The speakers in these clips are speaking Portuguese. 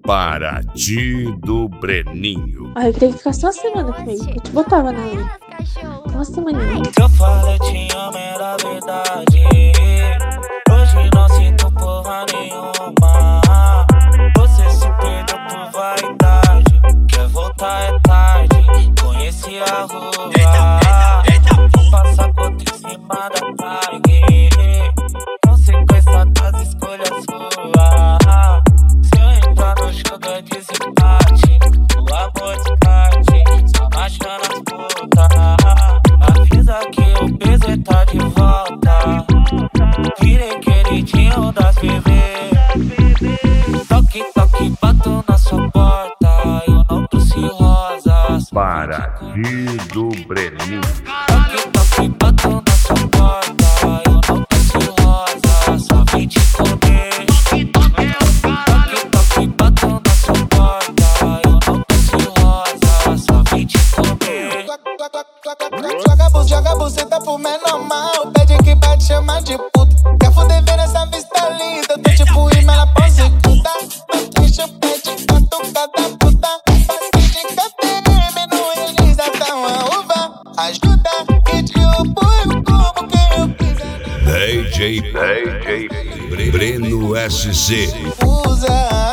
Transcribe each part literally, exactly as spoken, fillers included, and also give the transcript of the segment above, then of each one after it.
Paraty do Breninho. Ah, eu queria ficar só uma semana comigo. Eu te botava na lei. Uma semaninha. Eu falei te amo, era verdade. Hoje não sinto porra nenhuma. Você se perdeu por vaidade. Quer voltar é tarde. Conheci a rua. Vou passar conta em cima da tag. Consequência das escolhas suas. Se eu entrar no jogo é desempate. O amor descarte. Só marcha nas putas. Avisa que o peso tá de volta. Virei queridinho das bebês. Toque, toque, bato na sua porta. Eu não trouxe rosas. Paraty do Breninho. Toque, toque, bato na sua porta. Eu não trouxe rosas. Só vim te comer. Toque, toque, bato na sua porta. Eu não trouxe rosas. Só vim te comer. Joga, joga buceta pro menor mal. Pede que pra te chamar de puta. Quer fuder ver essa vista linda. Eu tô tipo imã, ela pode escutar. Não chupete, catucada puta. Passe de K T M, no eles dá uma uva. Ajuda que te apoio como quem eu quiser. D J, D J Breno S C. Usa.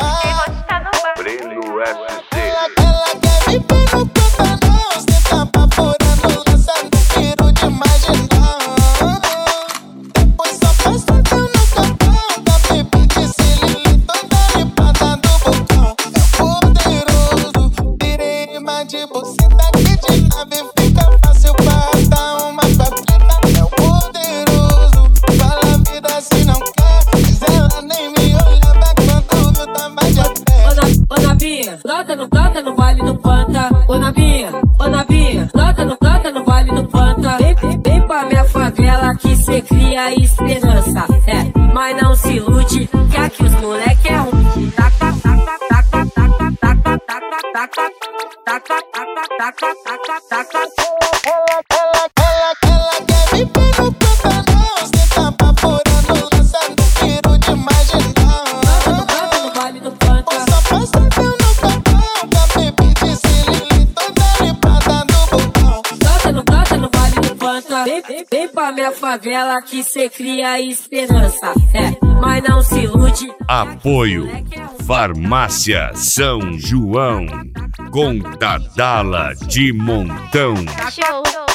Breno S C. Ela, ela quer me ver no pantanal. Cê tá paporando, lançando tiro de marginal. Depois só passa teu no cacão. Da bebê de Celili, toda limpada do bocão. É poderoso, virei imã de buceta que de nave fica fácil pra arrastar uma patrita. É poderoso, fala a vida se não quer. Mas ela nem me olhava quando eu tava de a pé. Ô Nabinha, brota no brota no vale do Panta. Ô Nabinha, ô Nabinha, brota no brota no vale do Panta. Vem, vem, vem pra minha favela que cê cria esperança. É, mas não se ilude, que aqui os moleque é ruim. Taca, taca, taca, taca, taca, taca, taca, taca, taca, taca, taca. Ela, ela, ela, ela quer me ver no pantanal. Cê tá paporando, lançando tiro de marginal. Brota no brota no vale do Panta. Só passa teu no cacão. Da bebê de Celili, toda limpada do bocão. Brota no brota no vale do Panta. Vem, vem, vem pra minha favela que cê cria esperança. É, mas não se ilude. Apoio Farmácia São João com Tadala de Montão. Show.